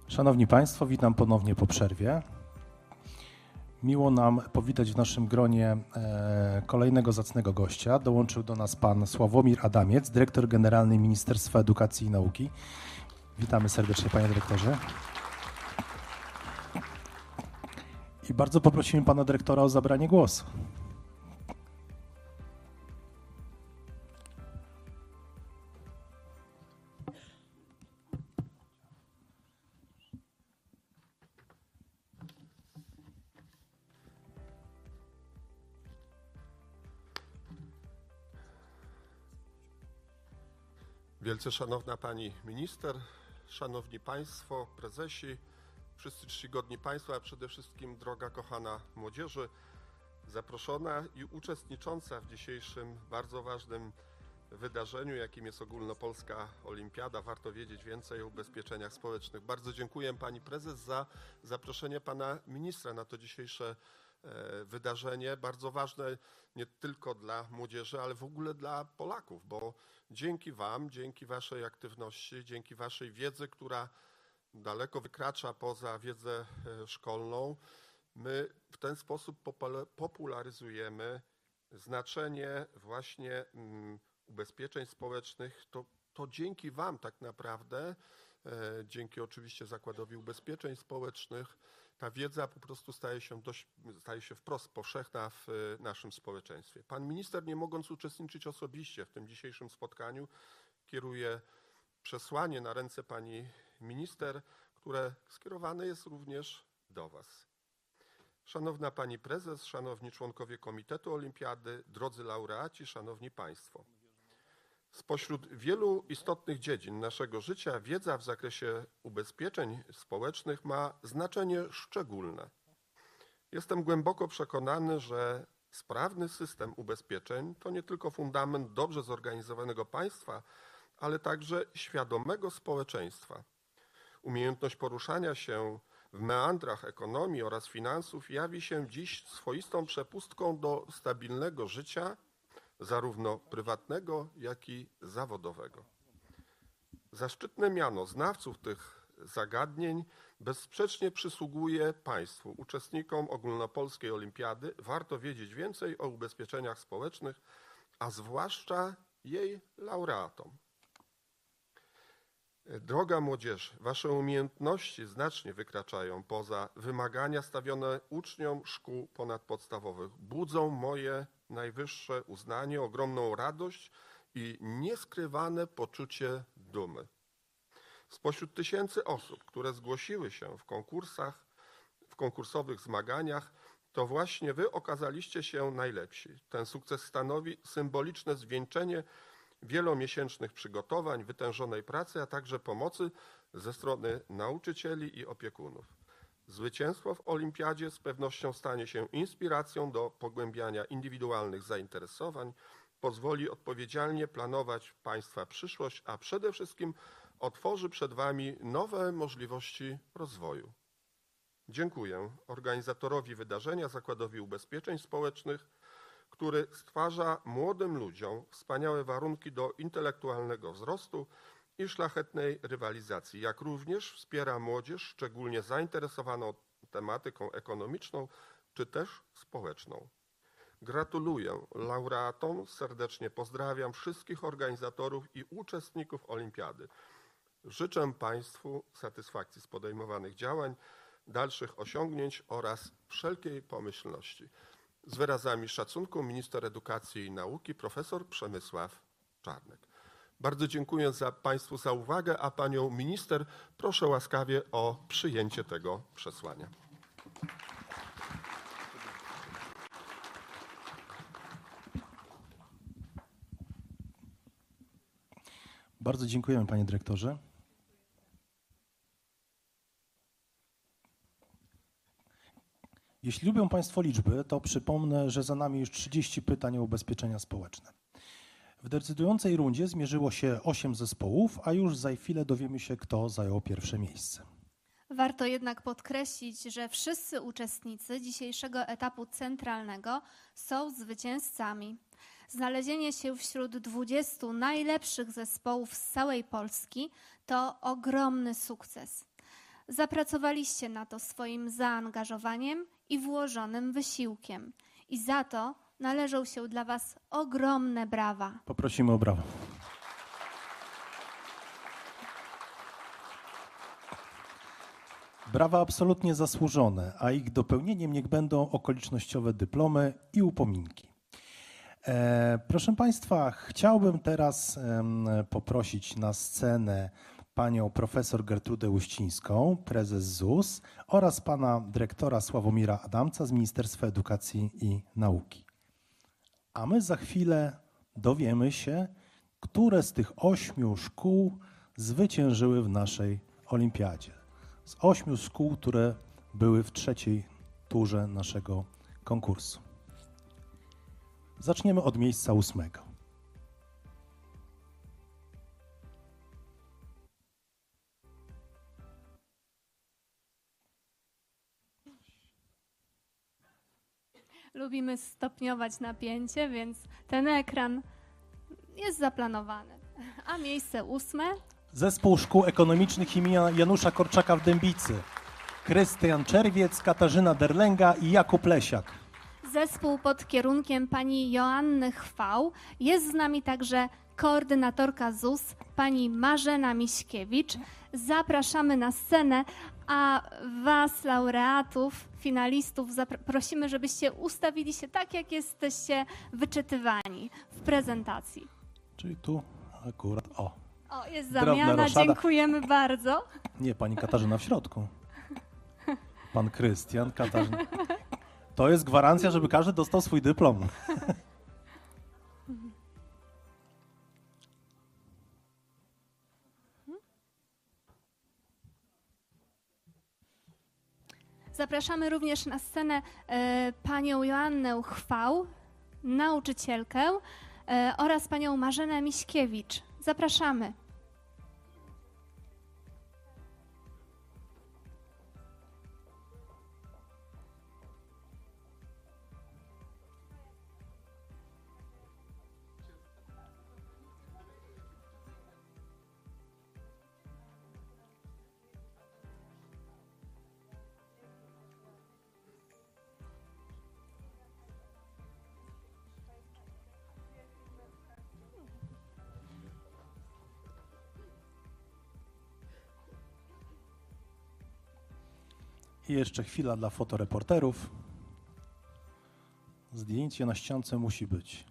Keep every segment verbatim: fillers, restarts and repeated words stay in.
Szanowni Państwo, witam ponownie po przerwie. Miło nam powitać w naszym gronie e, kolejnego zacnego gościa. Dołączył do nas pan Sławomir Adamiec, dyrektor generalny Ministerstwa Edukacji i Nauki. Witamy serdecznie, panie dyrektorze. I bardzo poprosimy pana dyrektora o zabranie głosu. Wielce szanowna pani minister, szanowni państwo, prezesi, wszyscy czcigodni państwo, a przede wszystkim droga kochana młodzieży, zaproszona i uczestnicząca w dzisiejszym bardzo ważnym wydarzeniu, jakim jest Ogólnopolska Olimpiada. Warto wiedzieć więcej o ubezpieczeniach społecznych. Bardzo dziękuję pani prezes za zaproszenie pana ministra na to dzisiejsze wydarzenie, bardzo ważne nie tylko dla młodzieży, ale w ogóle dla Polaków, bo dzięki wam, dzięki waszej aktywności, dzięki waszej wiedzy, która daleko wykracza poza wiedzę szkolną, my w ten sposób popularyzujemy znaczenie właśnie ubezpieczeń społecznych. To, to dzięki wam tak naprawdę, dzięki oczywiście Zakładowi Ubezpieczeń Społecznych, ta wiedza po prostu staje się, dość, staje się wprost powszechna w naszym społeczeństwie. Pan minister, nie mogąc uczestniczyć osobiście w tym dzisiejszym spotkaniu, kieruje przesłanie na ręce pani minister, które skierowane jest również do was. Szanowna pani prezes, szanowni członkowie Komitetu Olimpiady, drodzy laureaci, szanowni państwo. Spośród wielu istotnych dziedzin naszego życia wiedza w zakresie ubezpieczeń społecznych ma znaczenie szczególne. Jestem głęboko przekonany, że sprawny system ubezpieczeń to nie tylko fundament dobrze zorganizowanego państwa, ale także świadomego społeczeństwa. Umiejętność poruszania się w meandrach ekonomii oraz finansów jawi się dziś swoistą przepustką do stabilnego życia, zarówno prywatnego, jak i zawodowego. Zaszczytne miano znawców tych zagadnień bezsprzecznie przysługuje państwu, uczestnikom Ogólnopolskiej Olimpiady. Warto wiedzieć więcej o ubezpieczeniach społecznych, a zwłaszcza jej laureatom. Droga młodzież, wasze umiejętności znacznie wykraczają poza wymagania stawione uczniom szkół ponadpodstawowych. Budzą moje najwyższe uznanie, ogromną radość i nieskrywane poczucie dumy. Spośród tysięcy osób, które zgłosiły się w konkursach, w konkursowych zmaganiach, to właśnie wy okazaliście się najlepsi. Ten sukces stanowi symboliczne zwieńczenie wielomiesięcznych przygotowań, wytężonej pracy, a także pomocy ze strony nauczycieli i opiekunów. Zwycięstwo w olimpiadzie z pewnością stanie się inspiracją do pogłębiania indywidualnych zainteresowań, pozwoli odpowiedzialnie planować państwa przyszłość, a przede wszystkim otworzy przed wami nowe możliwości rozwoju. Dziękuję organizatorowi wydarzenia, Zakładowi Ubezpieczeń Społecznych, który stwarza młodym ludziom wspaniałe warunki do intelektualnego wzrostu i szlachetnej rywalizacji, jak również wspiera młodzież, szczególnie zainteresowaną tematyką ekonomiczną czy też społeczną. Gratuluję laureatom, serdecznie pozdrawiam wszystkich organizatorów i uczestników olimpiady. Życzę państwu satysfakcji z podejmowanych działań, dalszych osiągnięć oraz wszelkiej pomyślności. Z wyrazami szacunku minister edukacji i nauki profesor Przemysław Czarnek. Bardzo dziękuję za państwu za uwagę, a panią minister proszę łaskawie o przyjęcie tego przesłania. Bardzo dziękujemy, panie dyrektorze. Jeśli lubią państwo liczby, to przypomnę, że za nami już trzydzieści pytań o ubezpieczenia społeczne. W decydującej rundzie zmierzyło się osiem zespołów, a już za chwilę dowiemy się, kto zajął pierwsze miejsce. Warto jednak podkreślić, że wszyscy uczestnicy dzisiejszego etapu centralnego są zwycięzcami. Znalezienie się wśród dwudziestu najlepszych zespołów z całej Polski to ogromny sukces. Zapracowaliście na to swoim zaangażowaniem i włożonym wysiłkiem. I za to należą się dla Was ogromne brawa. Poprosimy o brawa. Brawa absolutnie zasłużone, a ich dopełnieniem niech będą okolicznościowe dyplomy i upominki. E, proszę Państwa, chciałbym teraz em, poprosić na scenę panią profesor Gertrudę Uścińską, prezes Z U S oraz pana dyrektora Sławomira Adamca z Ministerstwa Edukacji i Nauki. A my za chwilę dowiemy się, które z tych ośmiu szkół zwyciężyły w naszej olimpiadzie. Z ośmiu szkół, które były w trzeciej turze naszego konkursu. Zaczniemy od miejsca ósmego. Lubimy stopniować napięcie, więc ten ekran jest zaplanowany. A miejsce ósme? Zespół Szkół Ekonomicznych imienia Janusza Korczaka w Dębicy. Krystian Czerwiec, Katarzyna Derlęga i Jakub Lesiak. Zespół pod kierunkiem pani Joanny Chwał. Jest z nami także koordynatorka Z U S, pani Marzena Miśkiewicz. Zapraszamy na scenę, a Was, laureatów, finalistów, prosimy, żebyście ustawili się tak, jak jesteście wyczytywani w prezentacji. Czyli tu akurat, o. O, jest Drobna zamiana, roszada. dziękujemy bardzo. Nie, pani Katarzyna w środku. Pan Krystian, Katarzyna. To jest gwarancja, żeby każdy dostał swój dyplom. Zapraszamy również na scenę e, panią Joannę Chwał, nauczycielkę, e, oraz panią Marzenę Miśkiewicz. Zapraszamy. I jeszcze chwila dla fotoreporterów. Zdjęcie na ściance musi być.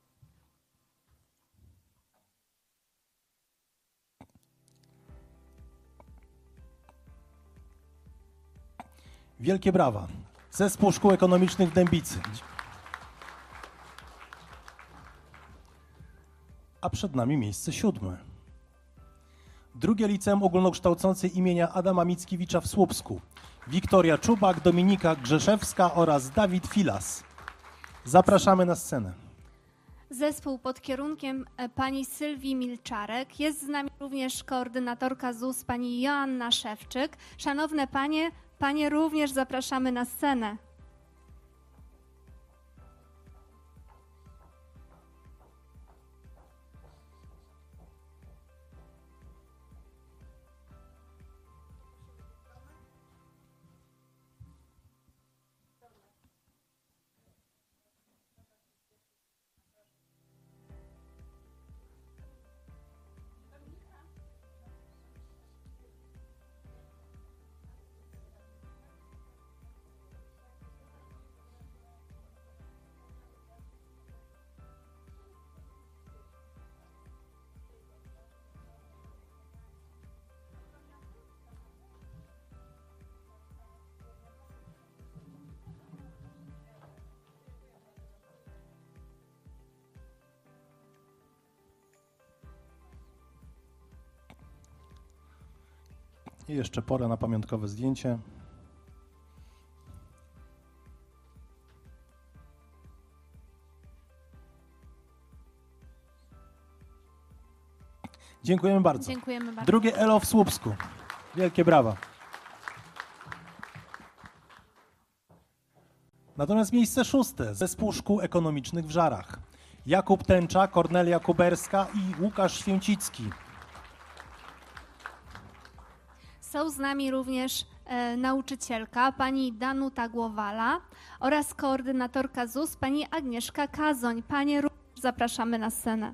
Wielkie brawa. Zespół Szkół Ekonomicznych w Dębicy. A przed nami miejsce siódme. Drugie liceum ogólnokształcące imienia Adama Mickiewicza w Słupsku. Wiktoria Czubak, Dominika Grzeszewska oraz Dawid Filas. Zapraszamy na scenę. Zespół pod kierunkiem pani Sylwii Milczarek. Jest z nami również koordynatorka Z U S, pani Joanna Szewczyk. Szanowne panie, panie również zapraszamy na scenę. I jeszcze pora na pamiątkowe zdjęcie. Dziękujemy bardzo. Dziękujemy bardzo. Drugie Elo w Słupsku. Wielkie brawa. Natomiast miejsce szóste. Zespół Szkół Ekonomicznych w Żarach. Jakub Tęcza, Kornelia Kuberska i Łukasz Święcicki. Są z nami również e, nauczycielka, pani Danuta Głowala oraz koordynatorka Z U S, pani Agnieszka Kazoń. Panie również zapraszamy na scenę.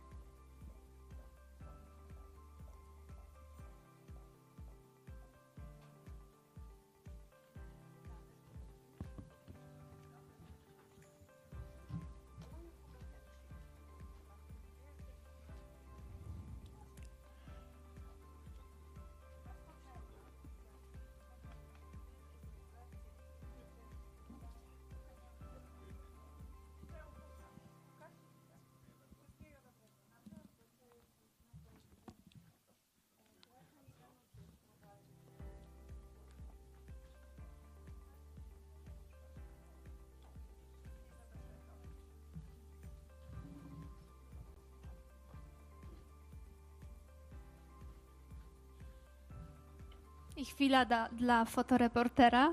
I chwila da, dla fotoreportera.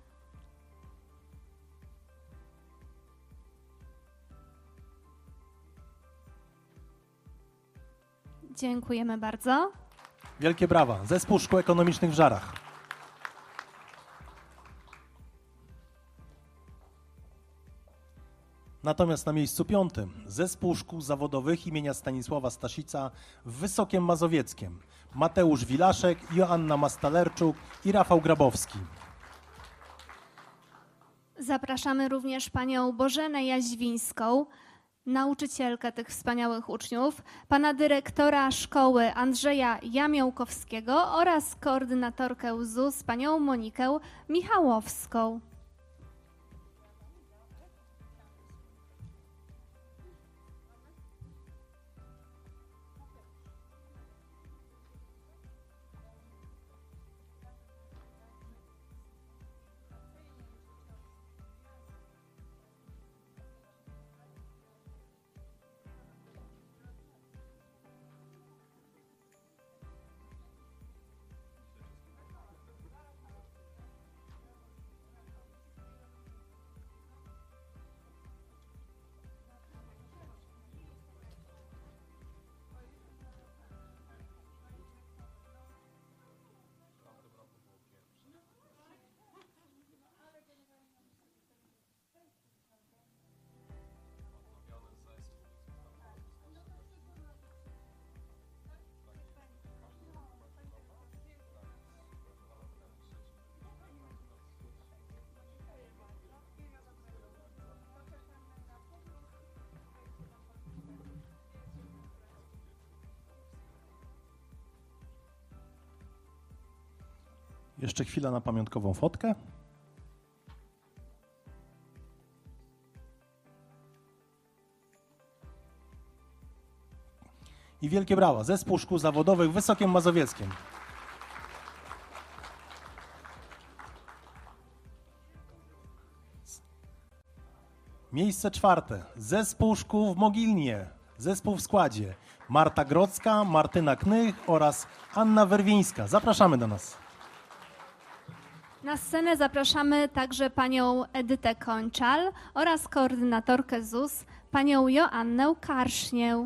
Dziękujemy bardzo. Wielkie brawa. Zespół Szkół Ekonomicznych w Żarach. Natomiast na miejscu piątym Zespół Szkół Zawodowych imienia Stanisława Staszica w Wysokiem Mazowieckiem. Mateusz Wilaszek, Joanna Mastalerczuk i Rafał Grabowski. Zapraszamy również panią Bożenę Jaźwińską, nauczycielkę tych wspaniałych uczniów, pana dyrektora szkoły Andrzeja Jamiołkowskiego oraz koordynatorkę Z U S, panią Monikę Michałowską. Jeszcze chwila na pamiątkową fotkę. I wielkie brawa. Zespół Szkół Zawodowych w Wysokim Mazowieckiem. Miejsce czwarte. Zespół Szkół w Mogilnie. Zespół w składzie Marta Grodzka, Martyna Knych oraz Anna Werwińska. Zapraszamy do nas. Na scenę zapraszamy także panią Edytę Kończal oraz koordynatorkę Z U S, panią Joannę Karsznię.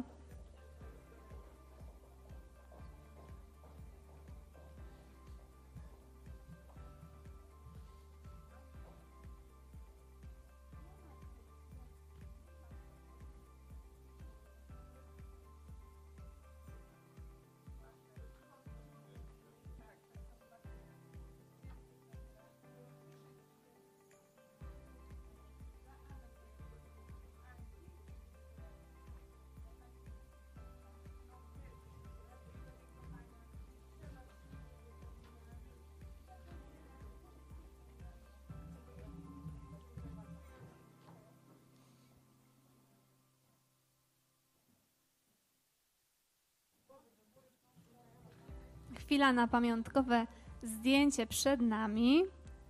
Chwila na pamiątkowe zdjęcie przed nami.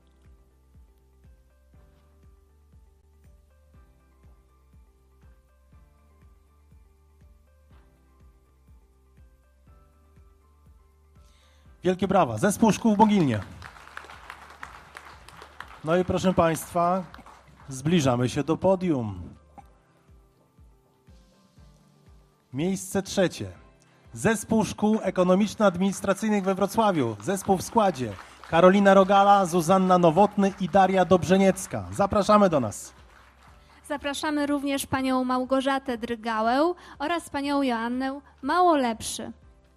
Wielkie brawa. Zespół Szkół w Mogilnie. No i proszę Państwa, zbliżamy się do podium. Miejsce trzecie. Zespół Szkół Ekonomiczno-Administracyjnych we Wrocławiu. Zespół w składzie Karolina Rogala, Zuzanna Nowotny i Daria Dobrzeniecka. Zapraszamy do nas. Zapraszamy również panią Małgorzatę Drygałę oraz panią Joannę Małolepszy.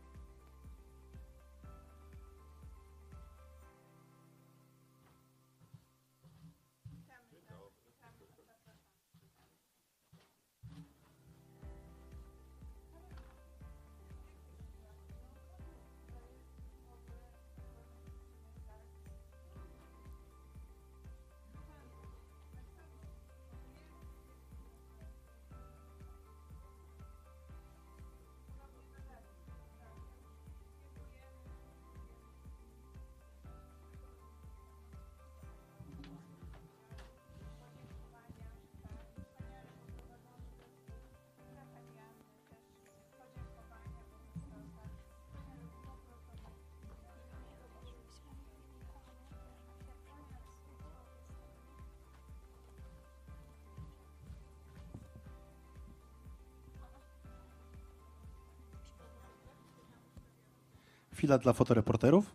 Chwila dla fotoreporterów.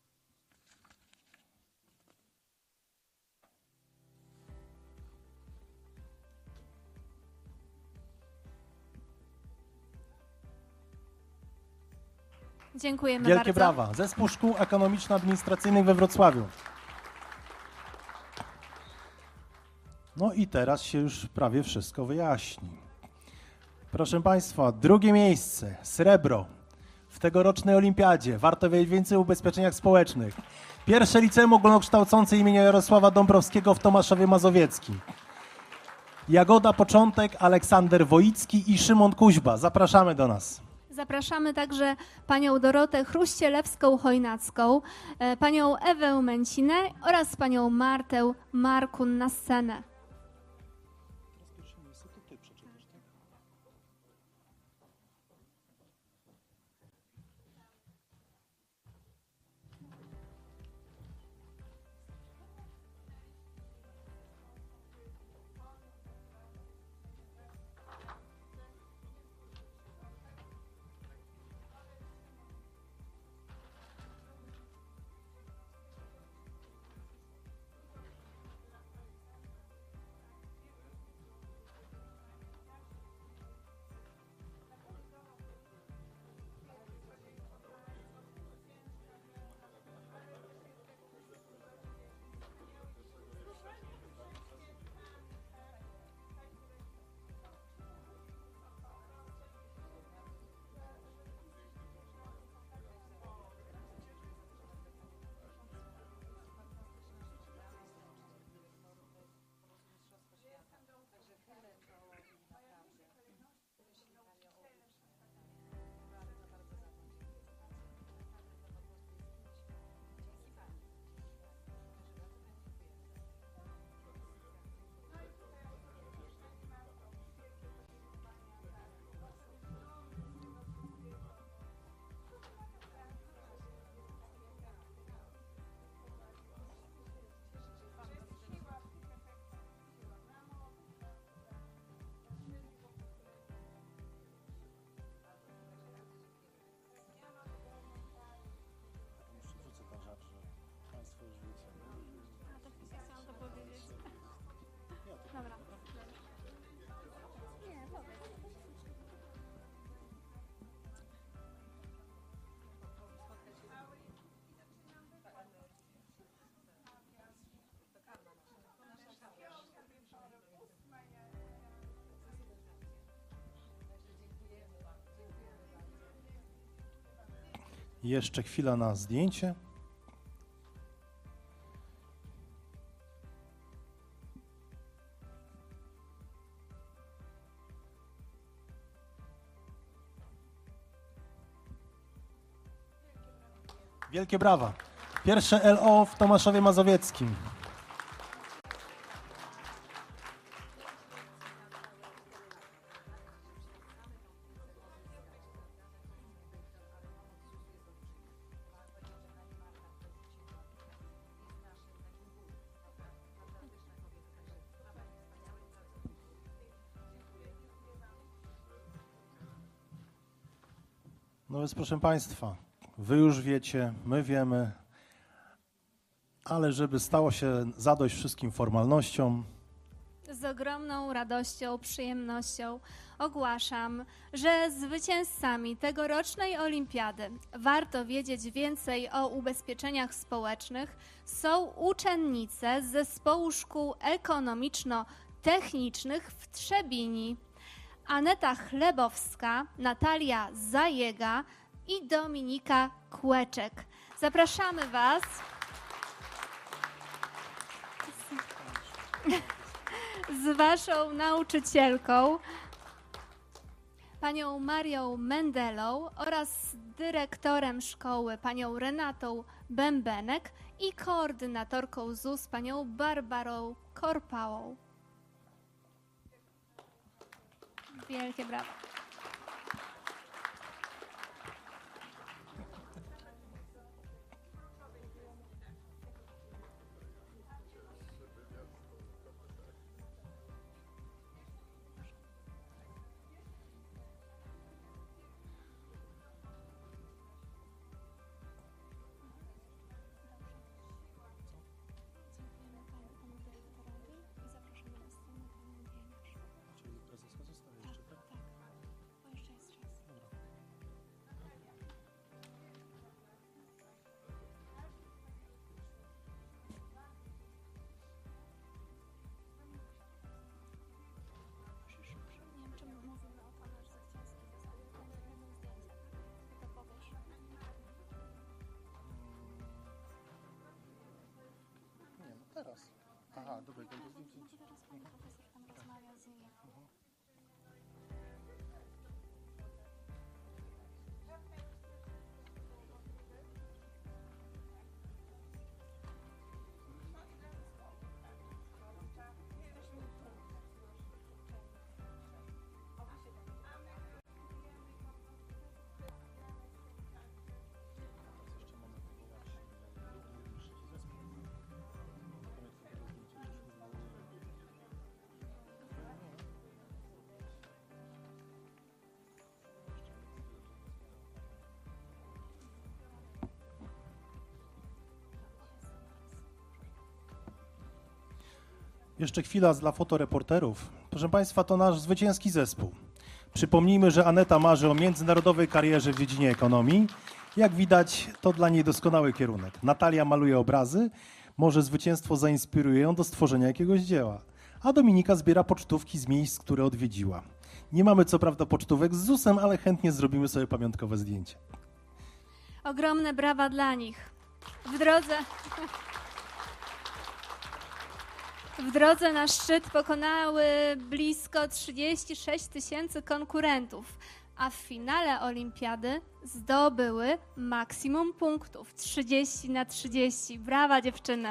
Dziękujemy Wielkie bardzo. brawa. Zespół Szkół Ekonomiczno-Administracyjnych we Wrocławiu. No i teraz się już prawie wszystko wyjaśni. Proszę Państwa, drugie miejsce, srebro w tegorocznej olimpiadzie. Warto wiedzieć więcej o ubezpieczeniach społecznych. Pierwsze liceum ogólnokształcące imienia Jarosława Dąbrowskiego w Tomaszowie Mazowieckim. Jagoda Początek, Aleksander Wojicki i Szymon Kuźba. Zapraszamy do nas. Zapraszamy także panią Dorotę Chruścielewską-Chojnacką, e, panią Ewę Męcinę oraz panią Martę Markun na scenę. Dobra. Nie, powiedz. Jeszcze chwila na zdjęcie. Wielkie brawa. Pierwsze L O w Tomaszowie Mazowieckim. No więc proszę Państwa, Wy już wiecie, my wiemy, ale żeby stało się zadość wszystkim formalnościom, Z ogromną radością, przyjemnością ogłaszam, że zwycięzcami tegorocznej olimpiady warto wiedzieć więcej o ubezpieczeniach społecznych są uczennice z Zespołu Szkół Ekonomiczno-Technicznych w Trzebini. Aneta Chlebowska, Natalia Zajega i Dominika Kłeczek. Zapraszamy Was. Z Waszą nauczycielką, panią Marią Mendelą oraz dyrektorem szkoły, panią Renatą Bębenek i koordynatorką Z U S, panią Barbarą Korpałą. Wielkie brawa. Teraz. Aha, dobra, to zdjęcie. Jeszcze chwila dla fotoreporterów. Proszę Państwa, to nasz zwycięski zespół. Przypomnijmy, że Aneta marzy o międzynarodowej karierze w dziedzinie ekonomii. Jak widać, to dla niej doskonały kierunek. Natalia maluje obrazy, może zwycięstwo zainspiruje ją do stworzenia jakiegoś dzieła. A Dominika zbiera pocztówki z miejsc, które odwiedziła. Nie mamy co prawda pocztówek z Z U S-em, ale chętnie zrobimy sobie pamiątkowe zdjęcie. Ogromne brawa dla nich. W drodze... W drodze na szczyt pokonały blisko trzydzieści sześć tysięcy konkurentów, a w finale olimpiady zdobyły maksimum punktów trzydzieści na trzydzieści. Brawa, dziewczyny!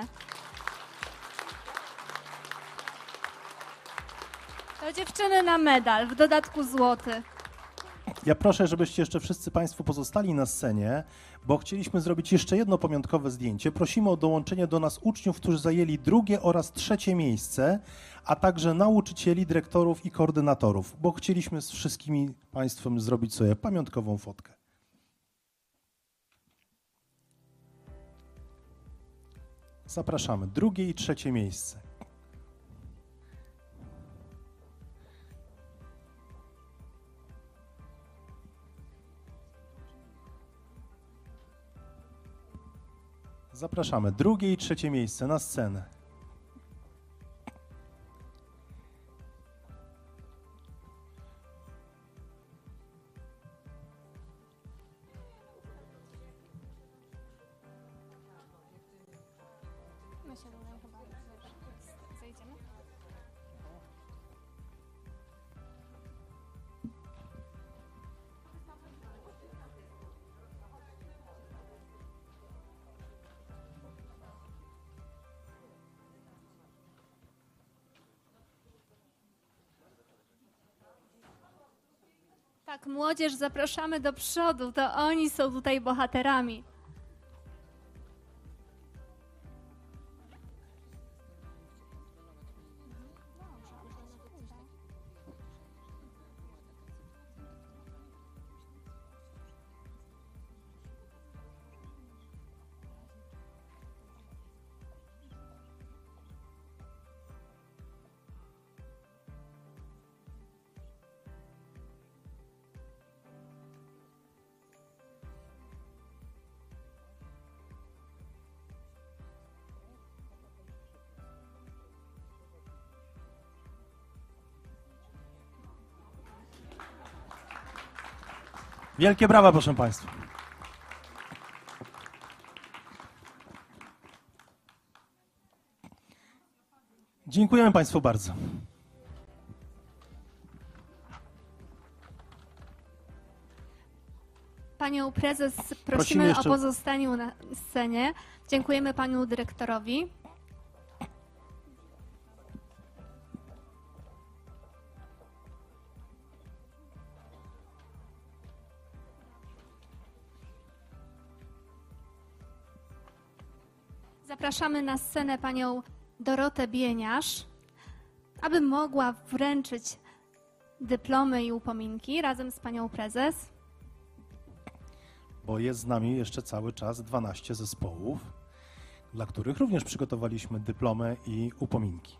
To dziewczyny na medal, w dodatku złoty. Ja proszę, żebyście jeszcze wszyscy Państwo pozostali na scenie, bo chcieliśmy zrobić jeszcze jedno pamiątkowe zdjęcie. Prosimy o dołączenie do nas uczniów, którzy zajęli drugie oraz trzecie miejsce, a także nauczycieli, dyrektorów i koordynatorów, bo chcieliśmy z wszystkimi Państwem zrobić sobie pamiątkową fotkę. Zapraszamy. Drugie i trzecie miejsce. Zapraszamy. Drugie i trzecie miejsce na scenę. My się tutaj chyba zejdziemy. Tak, młodzież zapraszamy do przodu, to oni są tutaj bohaterami. Wielkie brawa, proszę Państwa. Dziękujemy Państwu bardzo. Panią prezes Prosimy prosimy jeszcze- o pozostaniu na scenie. Dziękujemy panu dyrektorowi. Zapraszamy na scenę panią Dorotę Bieniasz, aby mogła wręczyć dyplomy i upominki razem z panią prezes. Bo jest z nami jeszcze cały czas dwanaście zespołów, dla których również przygotowaliśmy dyplomy i upominki.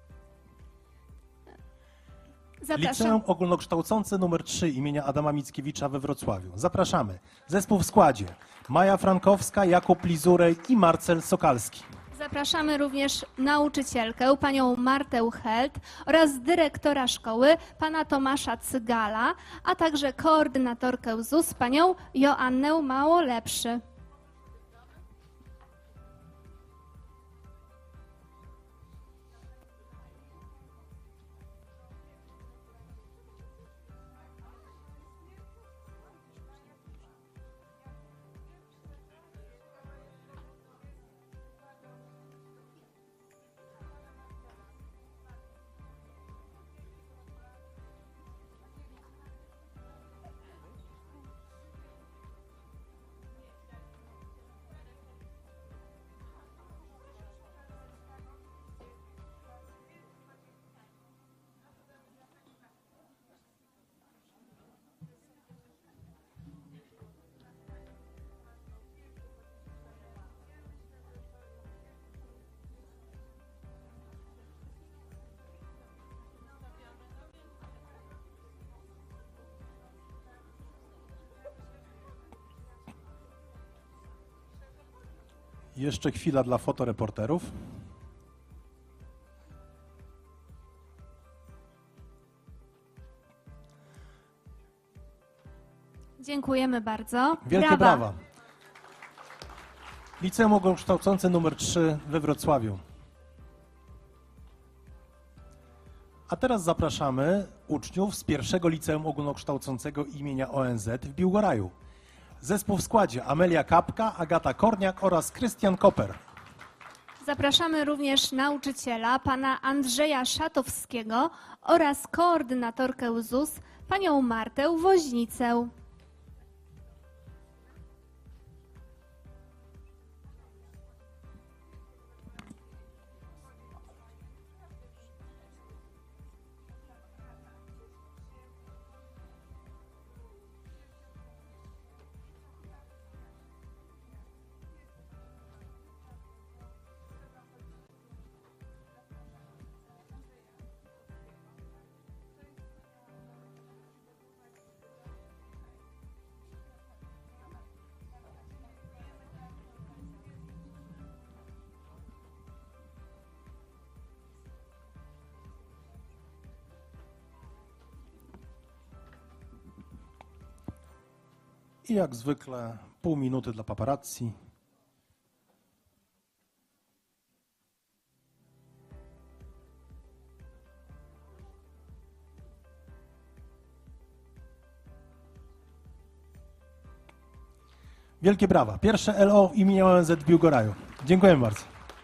Zapraszam. Liceum Ogólnokształcące numer trzy imienia Adama Mickiewicza we Wrocławiu. Zapraszamy. Zespół w składzie: Maja Frankowska, Jakub Lizurej i Marcel Sokalski. Zapraszamy również nauczycielkę, panią Martę Helt oraz dyrektora szkoły, pana Tomasza Cygala, a także koordynatorkę Z U S, panią Joannę Małolepszy. Jeszcze chwila dla fotoreporterów. Dziękujemy bardzo. Wielkie brawa. Liceum Ogólnokształcące numer trzy we Wrocławiu. A teraz zapraszamy uczniów z pierwszego Liceum Ogólnokształcącego imienia O N Z w Biłgoraju. Zespół w składzie: Amelia Kapka, Agata Korniak oraz Krystian Koper. Zapraszamy również nauczyciela, pana Andrzeja Szatowskiego oraz koordynatorkę Z U S, panią Martę Woźnicę. I jak zwykle pół minuty dla paparazzi. Wielkie brawa. Pierwsze L O imienia O N Z w Biłgoraju. Dziękujemy bardzo.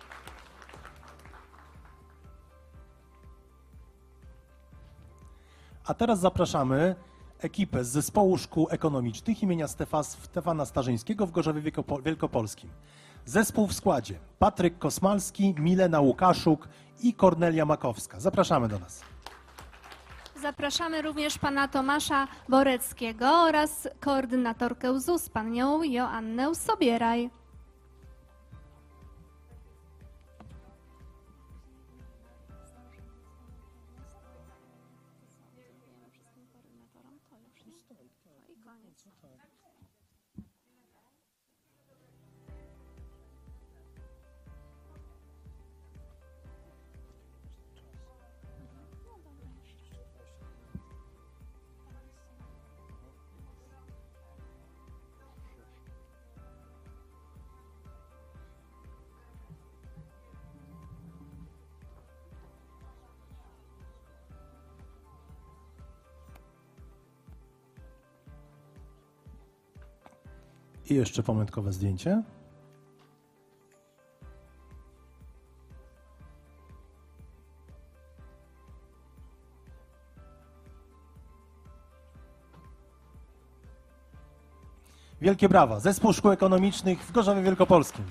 A teraz zapraszamy ekipę z Zespołu Szkół Ekonomicznych imienia Stefa, Stefana Starzyńskiego w Gorzowie Wielkopo- Wielkopolskim. Zespół w składzie: Patryk Kosmalski, Milena Łukaszuk i Kornelia Makowska. Zapraszamy do nas. Zapraszamy również pana Tomasza Boreckiego oraz koordynatorkę Z U S, panią Joannę Sobieraj. I jeszcze pamiątkowe zdjęcie. Wielkie brawa. Zespół Szkół Ekonomicznych w Gorzowie Wielkopolskim.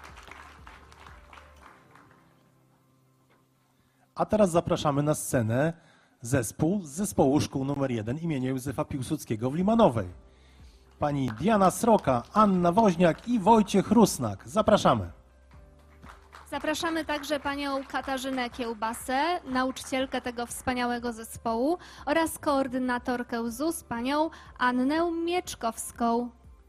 A teraz zapraszamy na scenę zespół z Zespołu Szkół numer jeden imienia Józefa Piłsudskiego w Limanowej. Pani Diana Sroka, Anna Woźniak i Wojciech Rusnak. Zapraszamy. Zapraszamy także panią Katarzynę Kiełbasę, nauczycielkę tego wspaniałego zespołu oraz koordynatorkę Z U S, panią Annę Mieczkowską.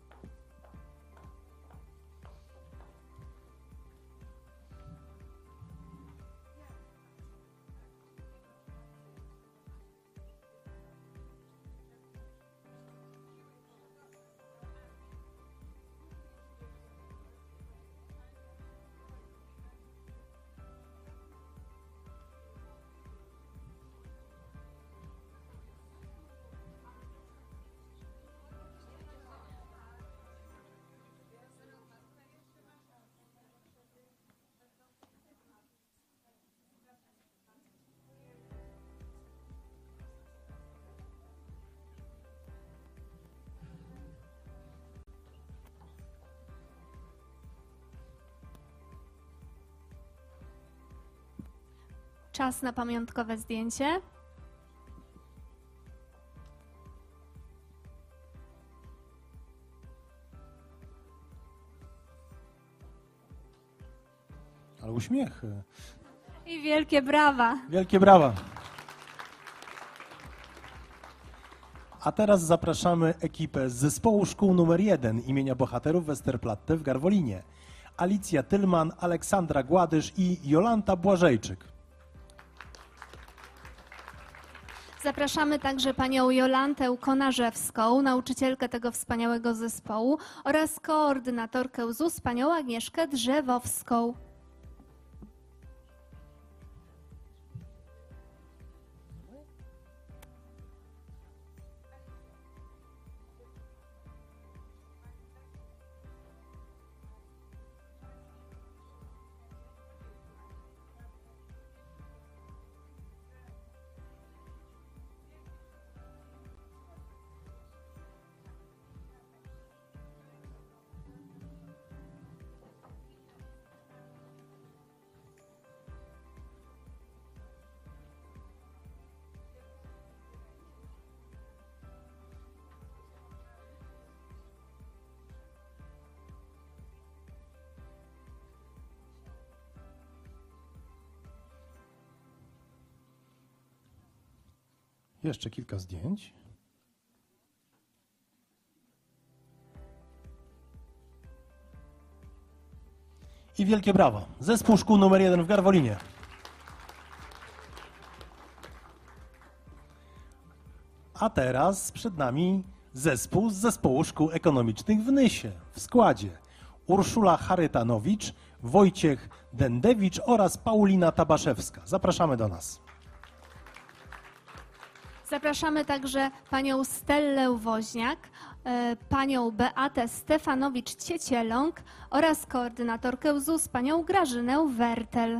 Czas na pamiątkowe zdjęcie. Ale uśmiech. I wielkie brawa. Wielkie brawa. A teraz zapraszamy ekipę z Zespołu Szkół numer jeden imienia Bohaterów Westerplatte w Garwolinie. Alicja Tylman, Aleksandra Gładysz i Jolanta Błażejczyk. Zapraszamy także panią Jolantę Konarzewską, nauczycielkę tego wspaniałego zespołu oraz koordynatorkę Z U S, panią Agnieszkę Drzewowską. Jeszcze kilka zdjęć. I wielkie brawa. Zespół Szkół numer jeden w Garwolinie. A teraz przed nami zespół z Zespołu Szkół Ekonomicznych w Nysie w składzie Urszula Charytanowicz, Wojciech Dendewicz oraz Paulina Tabaszewska. Zapraszamy do nas. Zapraszamy także panią Stellę Woźniak, panią Beatę Stefanowicz-Ciecieląg oraz koordynatorkę Z U S, panią Grażynę Wertel.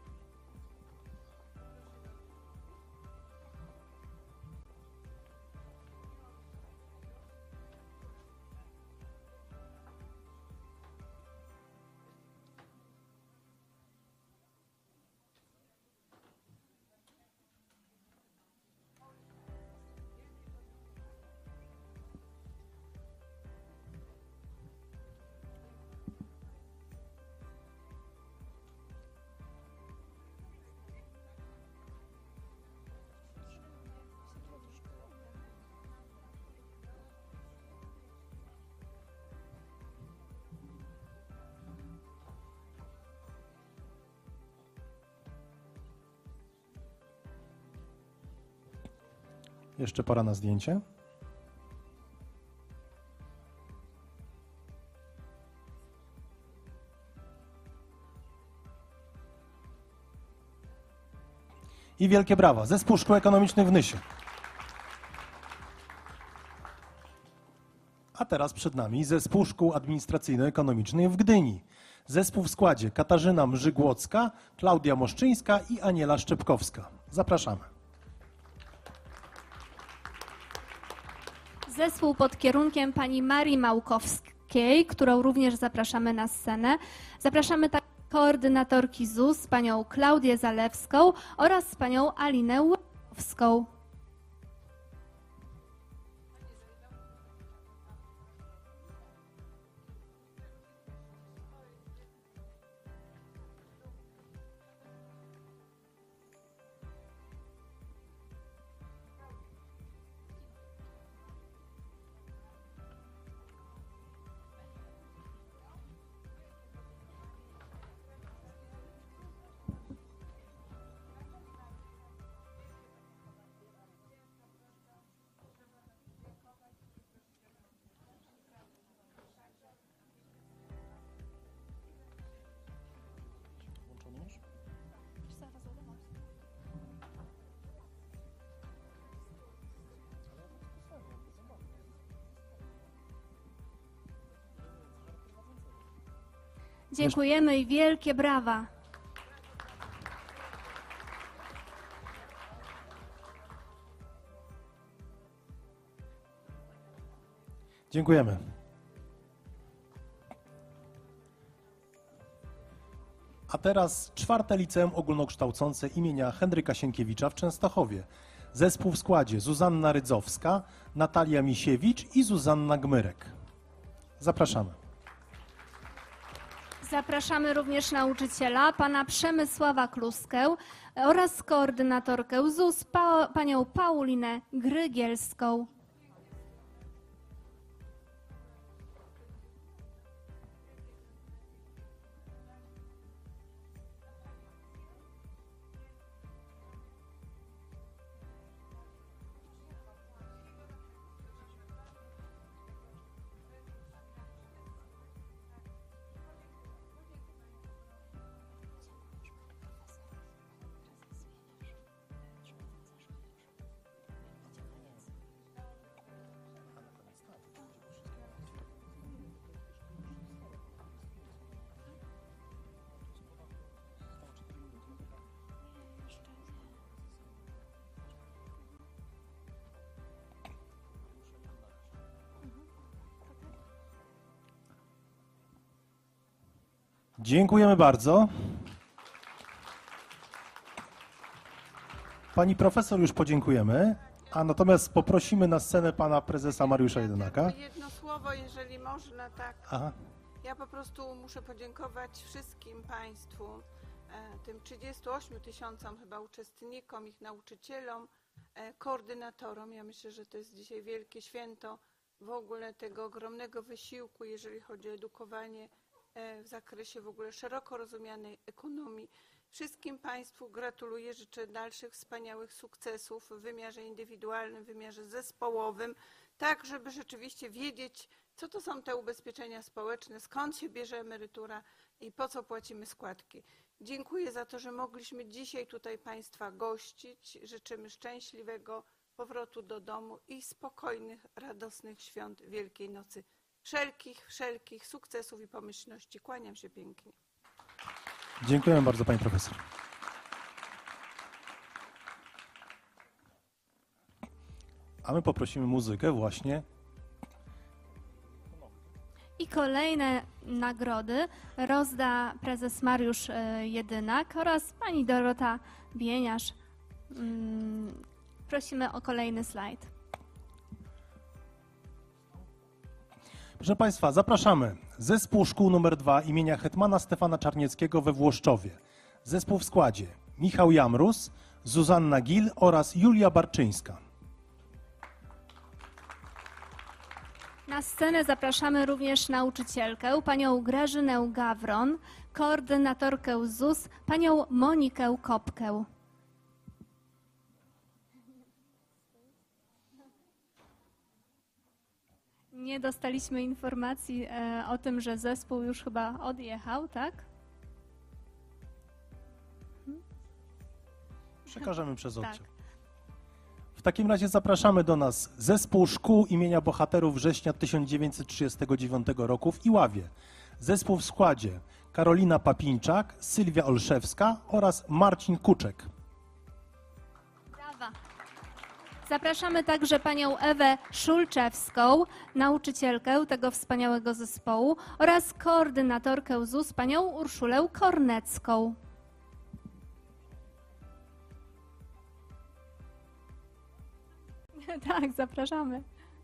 Jeszcze pora na zdjęcie. I wielkie brawa. Zespół Szkół Ekonomicznych w Nysie. A teraz przed nami Zespół Szkół Administracyjno-Ekonomicznych w Gdyni. Zespół w składzie Katarzyna Mrzygłocka, Klaudia Moszczyńska i Aniela Szczepkowska. Zapraszamy. Zespół pod kierunkiem pani Marii Małkowskiej, którą również zapraszamy na scenę. Zapraszamy także koordynatorki Z U S, panią Klaudię Zalewską oraz panią Alinę Łapowską. Dziękujemy i wielkie brawa. Dziękujemy. A teraz czwarte liceum ogólnokształcące imienia Henryka Sienkiewicza w Częstochowie. Zespół w składzie Zuzanna Rydzowska, Natalia Misiewicz i Zuzanna Gmyrek. Zapraszamy. Zapraszamy również nauczyciela, pana Przemysława Kluskę oraz koordynatorkę Z U S, pa, panią Paulinę Grygielską. Dziękujemy bardzo. Pani profesor już podziękujemy, a natomiast poprosimy na scenę pana prezesa Mariusza Jedynaka. Jedno słowo, jeżeli można, tak. Aha. Ja po prostu muszę podziękować wszystkim państwu, e, tym trzydziestu ośmiu tysiącom chyba uczestnikom, ich nauczycielom, e, koordynatorom. Ja myślę, że to jest dzisiaj wielkie święto w ogóle tego ogromnego wysiłku, jeżeli chodzi o edukowanie w zakresie w ogóle szeroko rozumianej ekonomii. Wszystkim państwu gratuluję, życzę dalszych wspaniałych sukcesów w wymiarze indywidualnym, w wymiarze zespołowym, tak żeby rzeczywiście wiedzieć, co to są te ubezpieczenia społeczne, skąd się bierze emerytura i po co płacimy składki. Dziękuję za to, że mogliśmy dzisiaj tutaj państwa gościć. Życzymy szczęśliwego powrotu do domu i spokojnych, radosnych świąt Wielkiej Nocy. Wszelkich, wszelkich sukcesów i pomyślności. Kłaniam się pięknie. Dziękuję bardzo pani profesor. A my poprosimy muzykę właśnie. I kolejne nagrody rozda prezes Mariusz Jedynak oraz pani Dorota Bieniasz. Prosimy o kolejny slajd. Proszę państwa, zapraszamy. Zespół Szkół numer dwa imienia hetmana Stefana Czarnieckiego we Włoszczowie. Zespół w składzie Michał Jamrus, Zuzanna Gil oraz Julia Barczyńska. Na scenę zapraszamy również nauczycielkę, panią Grażynę Gawron, koordynatorkę Z U S, panią Monikę Kopkę. Nie dostaliśmy informacji e, o tym, że zespół już chyba odjechał, tak? Przekażemy przez oddział. Tak. W takim razie zapraszamy do nas Zespół Szkół imienia Bohaterów Września tysiąc dziewięćset trzydziestego dziewiątego roku w Iławie. Zespół w składzie Karolina Papińczak, Sylwia Olszewska oraz Marcin Kuczek. Brawa. Zapraszamy także panią Ewę Szulczewską, nauczycielkę tego wspaniałego zespołu oraz koordynatorkę Z U S, panią Urszulę Kornecką. Tak, zapraszamy.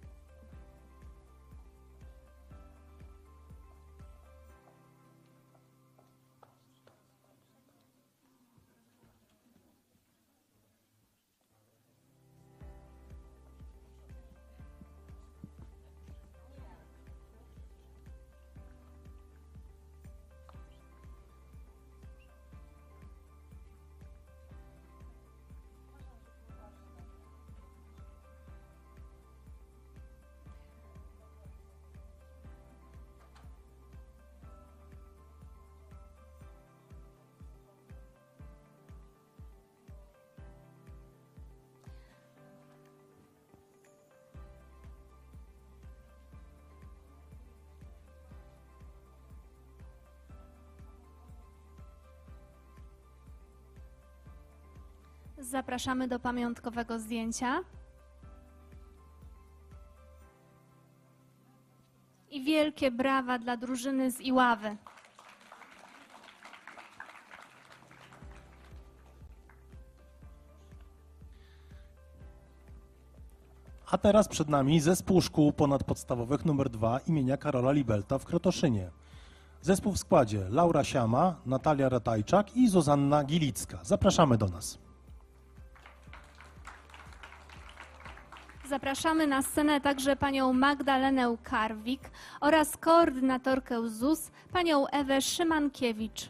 Zapraszamy do pamiątkowego zdjęcia. I wielkie brawa dla drużyny z Iławy. A teraz przed nami Zespół Szkół Ponadpodstawowych numer dwa imienia Karola Libelta w Krotoszynie. Zespół w składzie Laura Siama, Natalia Ratajczak i Zuzanna Gilicka. Zapraszamy do nas. Zapraszamy na scenę także panią Magdalenę Karwik oraz koordynatorkę Z U S, panią Ewę Szymankiewicz.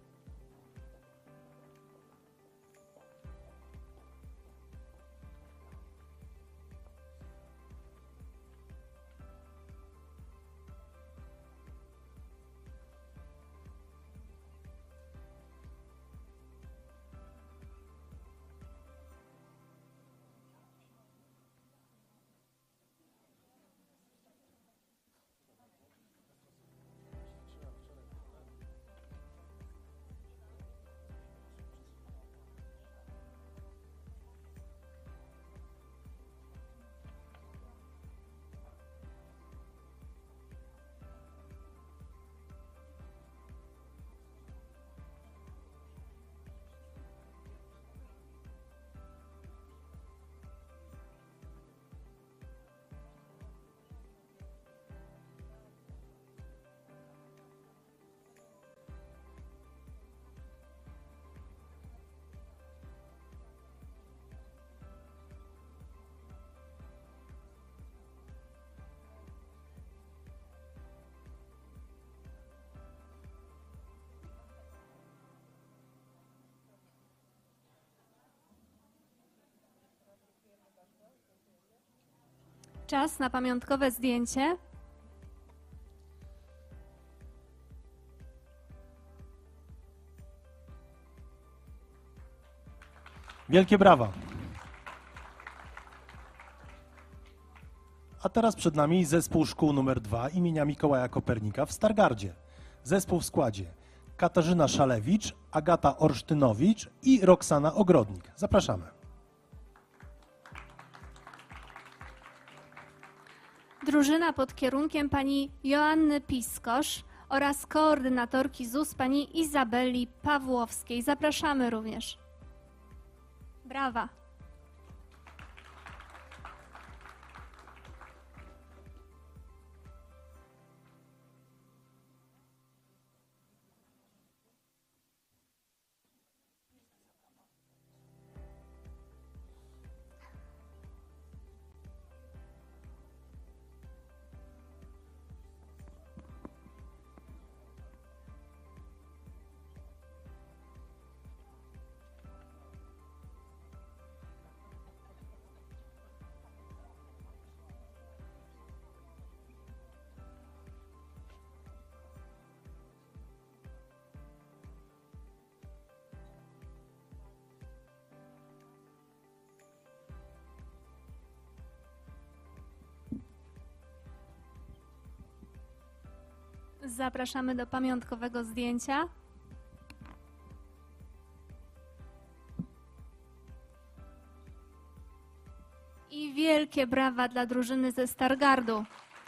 Czas na pamiątkowe zdjęcie. Wielkie brawa. A teraz przed nami Zespół Szkół numer dwa imienia Mikołaja Kopernika w Stargardzie. Zespół w składzie Katarzyna Szalewicz, Agata Orsztynowicz i Roxana Ogrodnik. Zapraszamy. Drużyna pod kierunkiem pani Joanny Piskosz oraz koordynatorki Z U S pani Izabeli Pawłowskiej. Zapraszamy również. Brawa. Zapraszamy do pamiątkowego zdjęcia. I wielkie brawa dla drużyny ze Stargardu.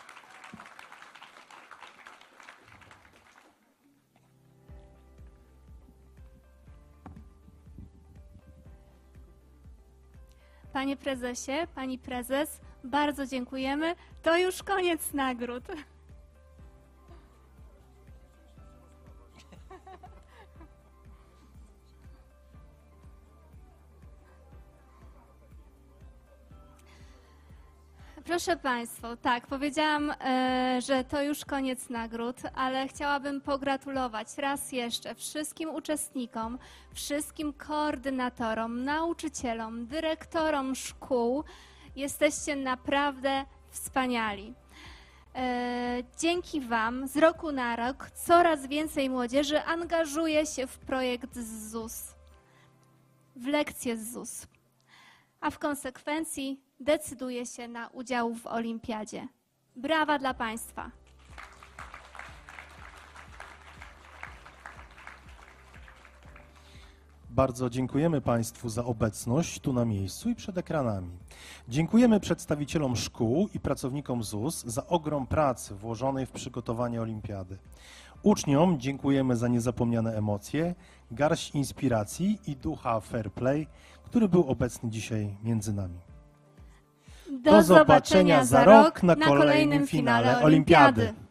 Panie prezesie, pani prezes, bardzo dziękujemy. To już koniec nagród. Proszę Państwa, tak, powiedziałam, e, że to już koniec nagród, ale chciałabym pogratulować raz jeszcze wszystkim uczestnikom, wszystkim koordynatorom, nauczycielom, dyrektorom szkół. Jesteście naprawdę wspaniali. E, dzięki Wam z roku na rok coraz więcej młodzieży angażuje się w projekt z ZUS, w lekcje z ZUS, a w konsekwencji decyduje się na udział w olimpiadzie. Brawa dla Państwa. Bardzo dziękujemy Państwu za obecność tu na miejscu i przed ekranami. Dziękujemy przedstawicielom szkół i pracownikom ZUS za ogrom pracy włożonej w przygotowanie olimpiady. Uczniom dziękujemy za niezapomniane emocje, garść inspiracji i ducha fair play, który był obecny dzisiaj między nami. Do, Do zobaczenia za rok na kolejnym finale olimpiady.